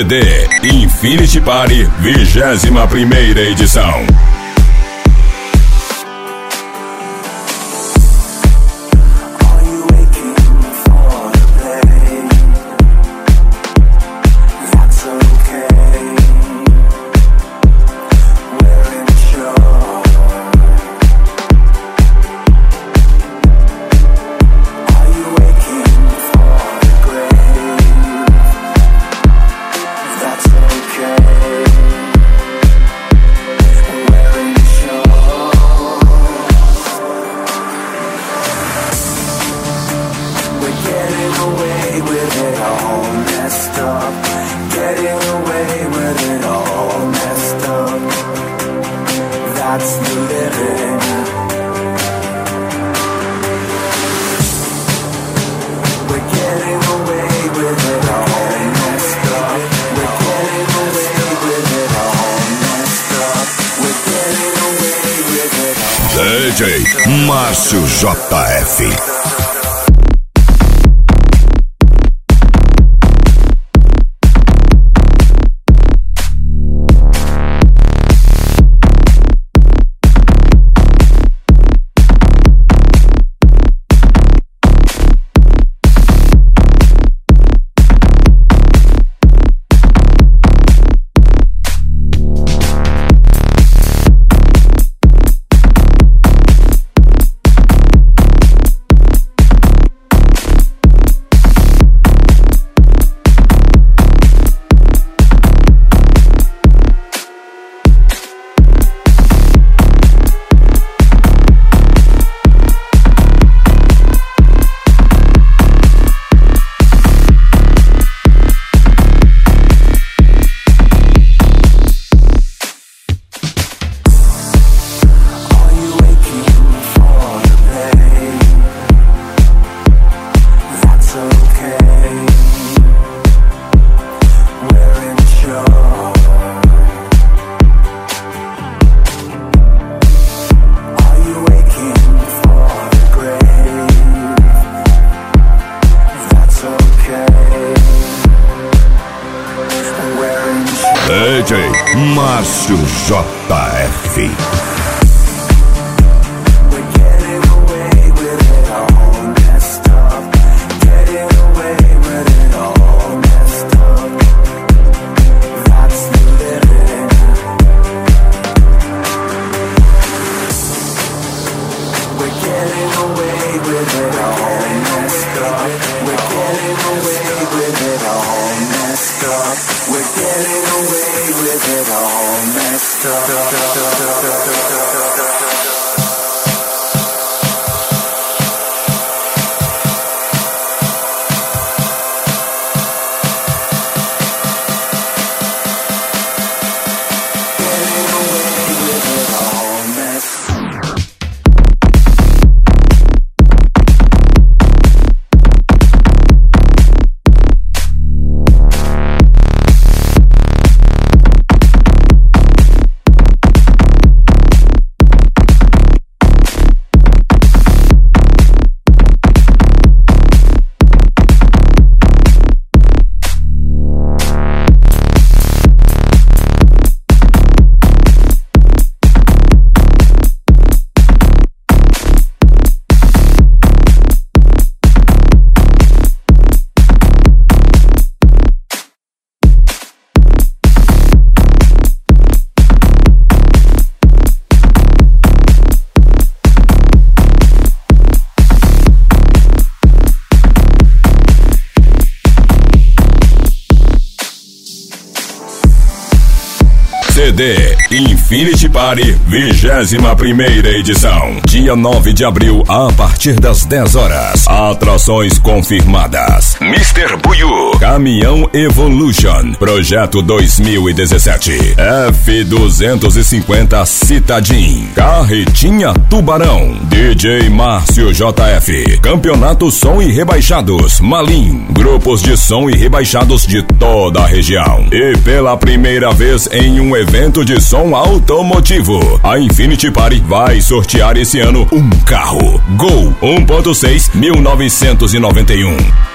CD Infinity Party 21ª edição. DJ Márcio JF. DJ Márcio JF. CD Infinity Party 21ª edição. Dia 9 de abril, a partir das 10 horas. Atrações confirmadas: Mr. Buiu, Caminhão Evolution, Projeto 2017, F250 Citadin, Carretinha Tubarão, DJ Márcio JF, Campeonato Som e Rebaixados Malim, grupos de som e rebaixados de toda a região. E pela primeira vez em um evento de som automotivo, a Infinity Party vai sortear esse ano um carro Gol 1.6 1991.